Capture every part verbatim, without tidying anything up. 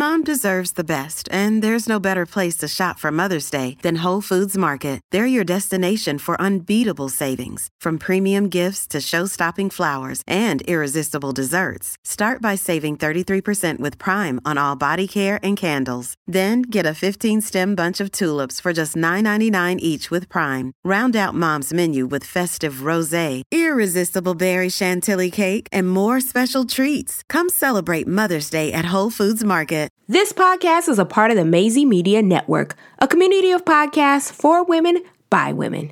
Mom deserves the best, and there's no better place to shop for Mother's Day than Whole Foods Market. They're your destination for unbeatable savings, from premium gifts to show-stopping flowers and irresistible desserts. Start by saving thirty-three percent with Prime on all body care and candles. Then get a fifteen-stem bunch of tulips for just nine ninety-nine each with Prime. Round out Mom's menu with festive rosé, irresistible berry chantilly cake, and more special treats. Come celebrate Mother's Day at Whole Foods Market. This podcast is a part of the Maisie Media Network, a community of podcasts for women by women.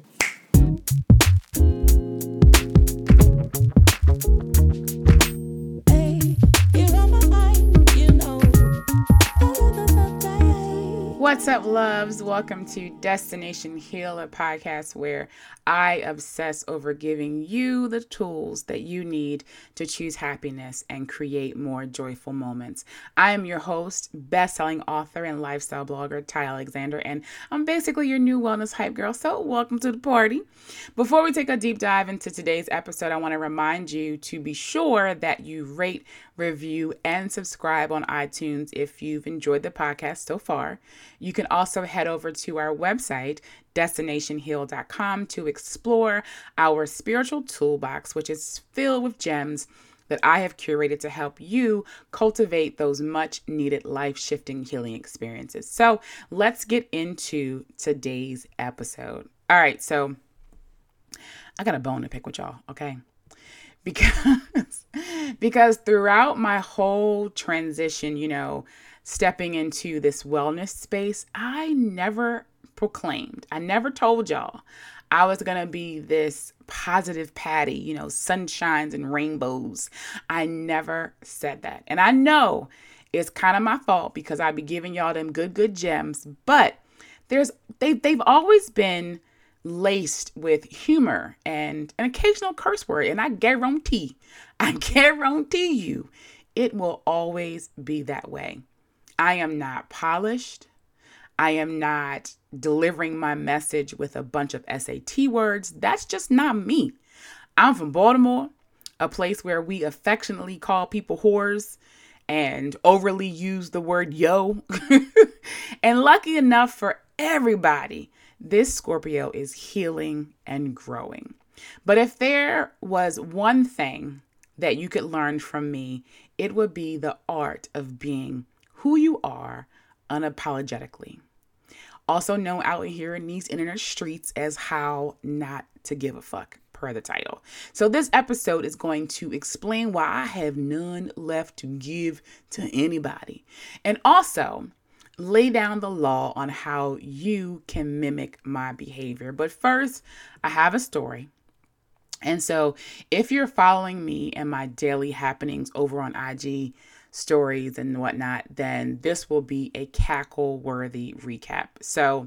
What's up, loves? Welcome to Destination Heal, a podcast where I obsess over giving you the tools that you need to choose happiness and create more joyful moments. I am your host, best-selling author and lifestyle blogger, Ty Alexander, and I'm basically your new wellness hype girl, so welcome to the party. Before we take a deep dive into today's episode, I want to remind you to be sure that you rate, review, and subscribe on iTunes if you've enjoyed the podcast so far. You can also head over to our website, destination heal dot com, to explore our spiritual toolbox, which is filled with gems that I have curated to help you cultivate those much needed life-shifting healing experiences. So let's get into today's episode. All right, so I got a bone to pick with y'all, okay? Because, because throughout my whole transition, you know, stepping into this wellness space, I never proclaimed, I never told y'all I was going to be this positive Patty, you know, sunshines and rainbows. I never said that. And I know it's kind of my fault because I be giving y'all them good, good gems, but there's, they, they've always been laced with humor and an occasional curse word. And I guarantee, I guarantee you, it will always be that way. I am not polished. I am not delivering my message with a bunch of S A T words. That's just not me. I'm from Baltimore, a place where we affectionately call people whores and overly use the word yo. And lucky enough for everybody, this Scorpio is healing and growing. But if there was one thing that you could learn from me, it would be the art of being who you are unapologetically. Also known out here in these internet streets as how not to give a fuck, per the title. So this episode is going to explain why I have none left to give to anybody. And also lay down the law on how you can mimic my behavior. But first, I have a story. And so if you're following me and my daily happenings over on I G stories and whatnot, then this will be a cackle-worthy recap. So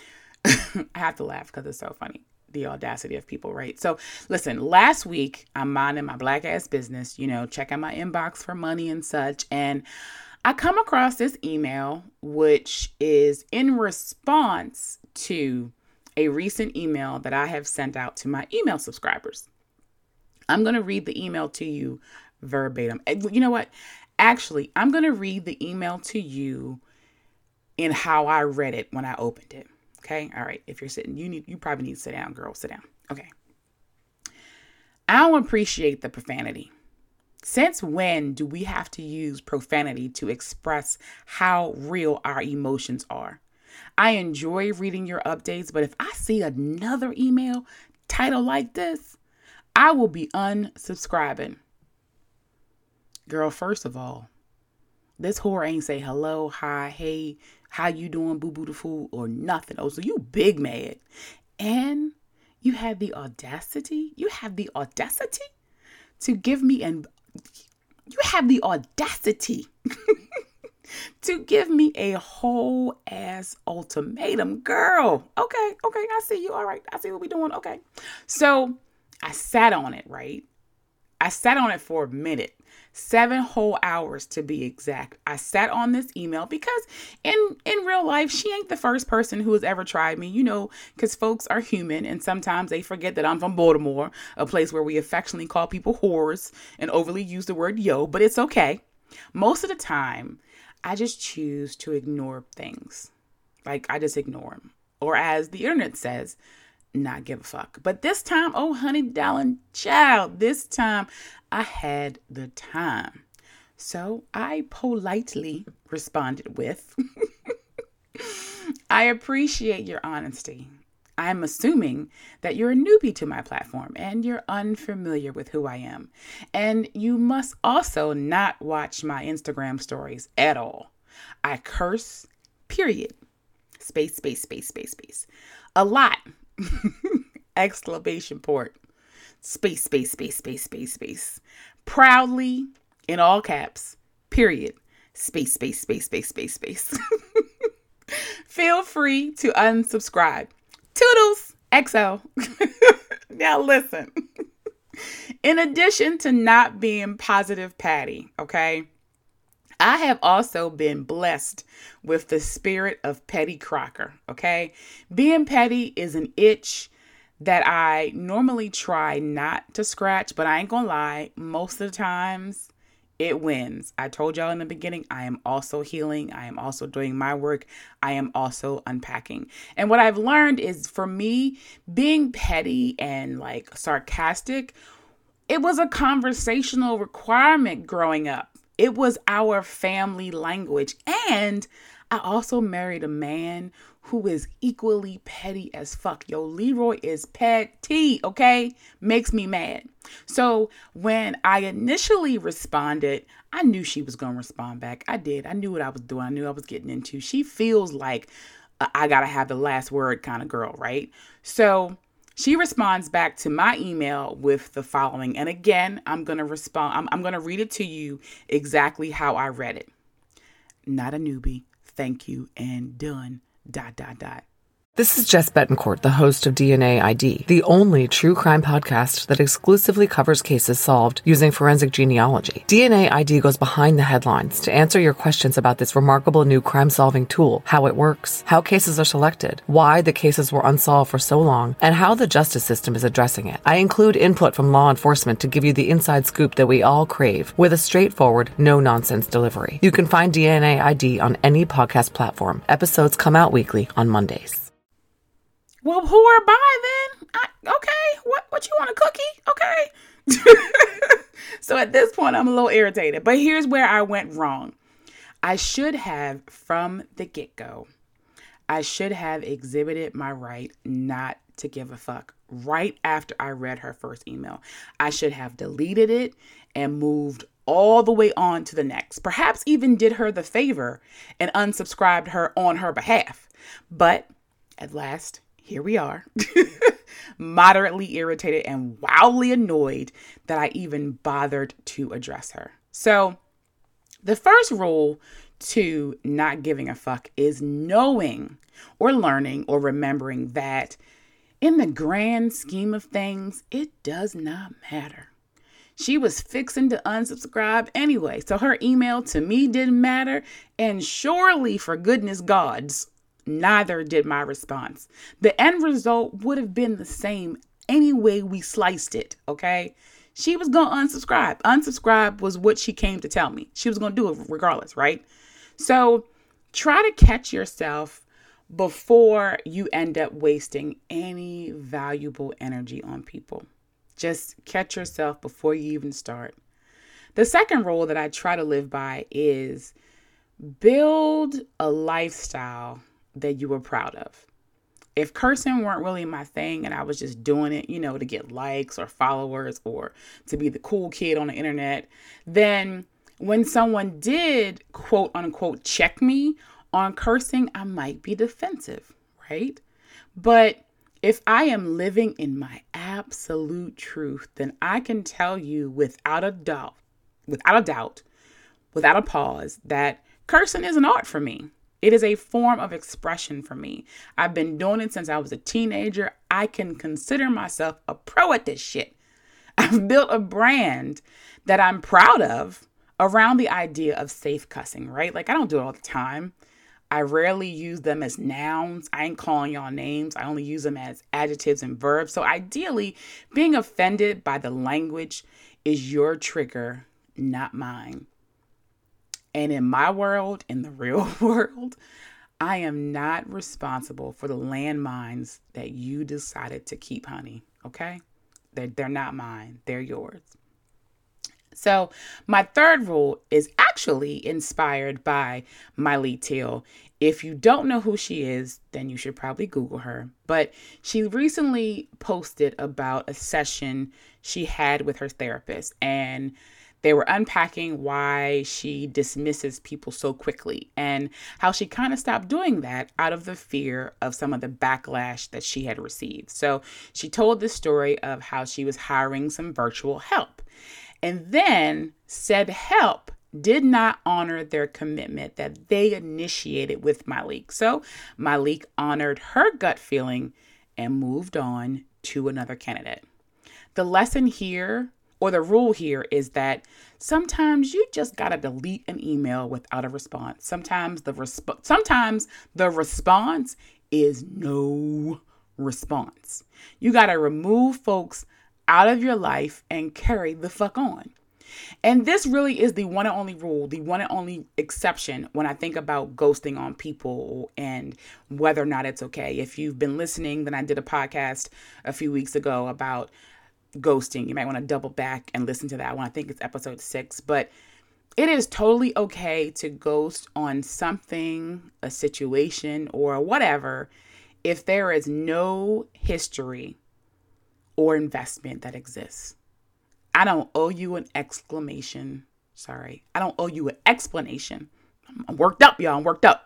I have to laugh because it's so funny. The audacity of people, right? So listen, last week I'm minding my black ass business, you know, checking my inbox for money and such. And I come across this email, which is in response to a recent email that I have sent out to my email subscribers. I'm going to read the email to you verbatim. You know what? Actually, I'm going to read the email to you in how I read it when I opened it. Okay. All right. If you're sitting, you need, you probably need to sit down, girl. Sit down. Okay. I don't appreciate the profanity. Since when do we have to use profanity to express how real our emotions are? I enjoy reading your updates, but if I see another email titled like this, I will be unsubscribing. Girl, first of all, this whore ain't say hello, hi, hey, how you doing, boo-boo the fool, or nothing. Oh, so you big mad. And you had the audacity, you have the audacity to give me, and you have the audacity to give me a whole ass ultimatum. Girl, okay, okay, I see you. All right, I see what we doing. Okay. So I sat on it, right? I sat on it for a minute. Seven whole hours to be exact. I sat on this email because in, in real life, she ain't the first person who has ever tried me, you know, because folks are human and sometimes they forget that I'm from Baltimore, a place where we affectionately call people whores and overly use the word yo, but it's okay. Most of the time, I just choose to ignore things. Like, I just ignore them. Or as the internet says, not give a fuck. But this time, oh, honey, darling, child, this time I had the time. So I politely responded with, I appreciate your honesty. I'm assuming that you're a newbie to my platform and you're unfamiliar with who I am. And you must also not watch my Instagram stories at all. I curse, period. Space, space, space, space, space. A lot. Exclamation point. Space, space, space, space, space, space. Proudly, in all caps, period. Space, space, space, space, space, space. Feel free to unsubscribe. Toodles, X O. Now listen. In addition to not being positive Patty, okay, I have also been blessed with the spirit of Petty Crocker, okay? Being petty is an itch that I normally try not to scratch, but I ain't gonna lie, most of the times it wins. I told y'all in the beginning, I am also healing. I am also doing my work. I am also unpacking. And what I've learned is, for me, being petty and like sarcastic, it was a conversational requirement growing up. It was our family language. And I also married a man who is equally petty as fuck. Yo, Leroy is petty, okay? Makes me mad. So when I initially responded, I knew she was going to respond back. I did. I knew what I was doing. I knew I was getting into. She feels like a, I got to have the last word kind of girl, right? So she responds back to my email with the following. And again, I'm going to respond. I'm, I'm going to read it to you exactly how I read it. Not a newbie. Thank you. And done. Dot, dot, dot. This is Jess Betancourt, the host of D N A I D, the only true crime podcast that exclusively covers cases solved using forensic genealogy. D N A I D goes behind the headlines to answer your questions about this remarkable new crime-solving tool, how it works, how cases are selected, why the cases were unsolved for so long, and how the justice system is addressing it. I include input from law enforcement to give you the inside scoop that we all crave, with a straightforward, no-nonsense delivery. You can find D N A I D on any podcast platform. Episodes come out weekly on Mondays. Well, who are by then? I, okay, what what you want, a cookie? Okay. So at this point, I'm a little irritated. But here's where I went wrong. I should have, from the get-go, I should have exhibited my right not to give a fuck right after I read her first email. I should have deleted it and moved all the way on to the next. Perhaps even did her the favor and unsubscribed her on her behalf. But at last, here we are, moderately irritated and wildly annoyed that I even bothered to address her. So the first rule to not giving a fuck is knowing or learning or remembering that in the grand scheme of things, it does not matter. She was fixing to unsubscribe anyway, so her email to me didn't matter, and surely, for goodness gods, neither did my response. The end result would have been the same any way we sliced it, okay? She was going to unsubscribe. Unsubscribe was what she came to tell me. She was going to do it regardless, right? So try to catch yourself before you end up wasting any valuable energy on people. Just catch yourself before you even start. The second rule that I try to live by is build a lifestyle that you were proud of. If cursing weren't really my thing and I was just doing it, you know, to get likes or followers or to be the cool kid on the internet, then when someone did quote unquote check me on cursing, I might be defensive, right? But if I am living in my absolute truth, then I can tell you without a doubt, without a doubt, without a pause, that cursing is an art for me. It is a form of expression for me. I've been doing it since I was a teenager. I can consider myself a pro at this shit. I've built a brand that I'm proud of around the idea of safe cussing, right? Like, I don't do it all the time. I rarely use them as nouns. I ain't calling y'all names. I only use them as adjectives and verbs. So ideally, being offended by the language is your trigger, not mine. And in my world, in the real world, I am not responsible for the landmines that you decided to keep, honey. Okay? They're, they're not mine. They're yours. So my third rule is actually inspired by Myleik Teele. If you don't know who she is, then you should probably Google her. But she recently posted about a session she had with her therapist, and they were unpacking why she dismisses people so quickly and how she kind of stopped doing that out of the fear of some of the backlash that she had received. So she told the story of how she was hiring some virtual help. And then said help did not honor their commitment that they initiated with Myleik. So Myleik honored her gut feeling and moved on to another candidate. The lesson here, or the rule here, is that sometimes you just gotta delete an email without a response. Sometimes the resp- sometimes the response is no response. You gotta remove folks out of your life and carry the fuck on. And this really is the one and only rule, the one and only exception when I think about ghosting on people and whether or not it's okay. If you've been listening, then I did a podcast a few weeks ago about ghosting. You might want to double back and listen to that one. I think it's episode six, but it is totally okay to ghost on something, a situation, or whatever, if there is no history or investment that exists. I don't owe you an exclamation. Sorry. I don't owe you an explanation. I'm worked up, y'all. I'm worked up.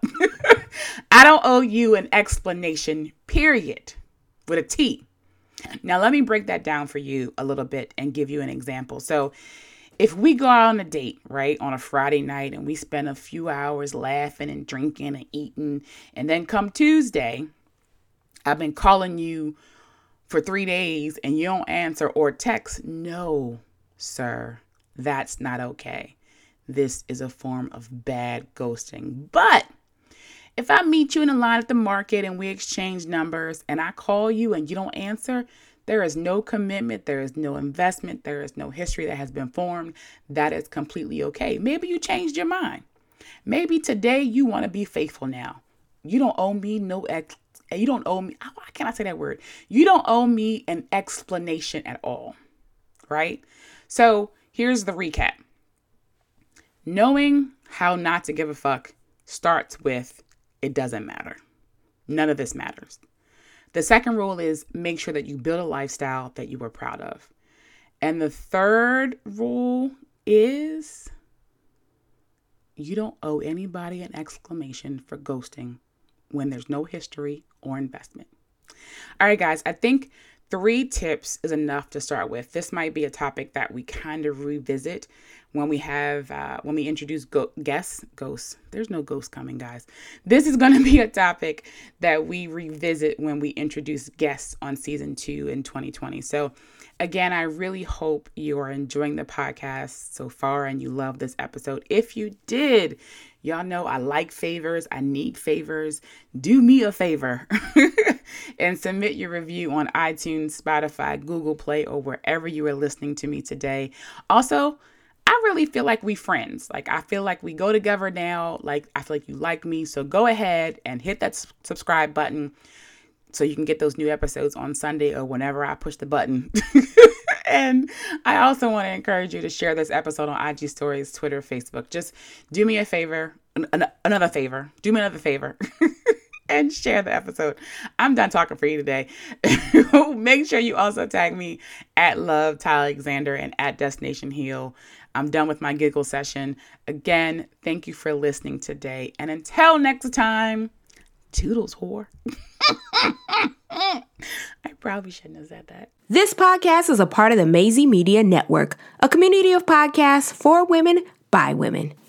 I don't owe you an explanation, period, with a T. Now, let me break that down for you a little bit and give you an example. So if we go out on a date, right, on a Friday night, and we spend a few hours laughing and drinking and eating, and then come Tuesday, I've been calling you for three days and you don't answer or text, no, sir, that's not okay. This is a form of bad ghosting. But if I meet you in a line at the market and we exchange numbers and I call you and you don't answer, there is no commitment, there is no investment, there is no history that has been formed. That is completely okay. Maybe you changed your mind. Maybe today you want to be faithful now. You don't owe me no ex. You don't owe me, why can't I say that word? You don't owe me an explanation at all, right? So here's the recap. Knowing how not to give a fuck starts with, it doesn't matter. None of this matters. The second rule is make sure that you build a lifestyle that you are proud of. And the third rule is you don't owe anybody an exclamation for ghosting when there's no history or investment. All right, guys, I think three tips is enough to start with. This might be a topic that we kind of revisit when we have, uh, when we introduce go- guests, ghosts. There's no ghosts coming, guys. This is going to be a topic that we revisit when we introduce guests on season two in twenty twenty. So again, I really hope you are enjoying the podcast so far and you love this episode. If you did, y'all know I like favors. I need favors. Do me a favor and submit your review on iTunes, Spotify, Google Play, or wherever you are listening to me today. Also, I really feel like we friends. Like, I feel like we go together now. Like, I feel like you like me. So go ahead and hit that s- subscribe button so you can get those new episodes on Sunday or whenever I push the button. And I also want to encourage you to share this episode on I G Stories, Twitter, Facebook. Just do me a favor, an- an- another favor, do me another favor and share the episode. I'm done talking for you today. Make sure you also tag me at Love Ty Alexander and at Destination Heal. I'm done with my giggle session. Again, thank you for listening today. And until next time, toodles, whore. I probably shouldn't have said that. This podcast is a part of the Maisie Media Network, a community of podcasts for women by women.